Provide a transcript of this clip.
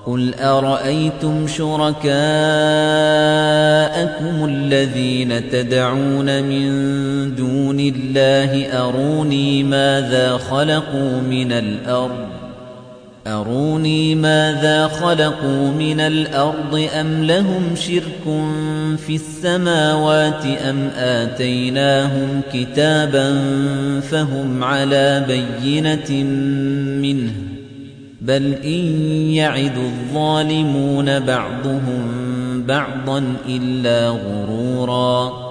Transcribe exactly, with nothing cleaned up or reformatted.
قُلْ أَرَأَيْتُمْ شُرَكَاءَكُمُ الَّذِينَ تَدْعُونَ مِن دُونِ اللَّهِ أَرُونِي مَاذَا خَلَقُوا مِنَ الْأَرْضِ أَرُونِي مَاذَا خَلَقُوا مِنَ الْأَرْضِ أَمْ لَهُمْ شِرْكٌ فِي السَّمَاوَاتِ أَمْ آتَيْنَاهُمْ كِتَابًا فَهُمْ عَلَى بَيِّنَةٍ مِّنْهُ بَلْ إِن يَعِدُ الظَّالِمُونَ بَعْضُهُم بَعْضًا إِلَّا غُرُورًا